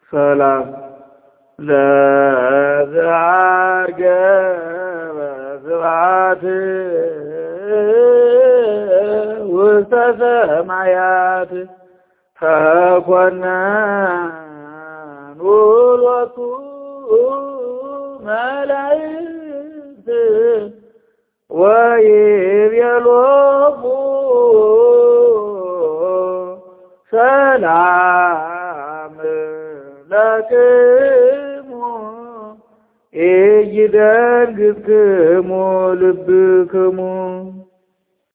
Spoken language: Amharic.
ሰላም ለዘአርገ በስብሐት ውስተ ሰማያት ተኮነኑ ሎቱ መላእክት ወይቤሎሙ ሰላም ለክሙ ኢይደንግጽክሙ ልብክሙ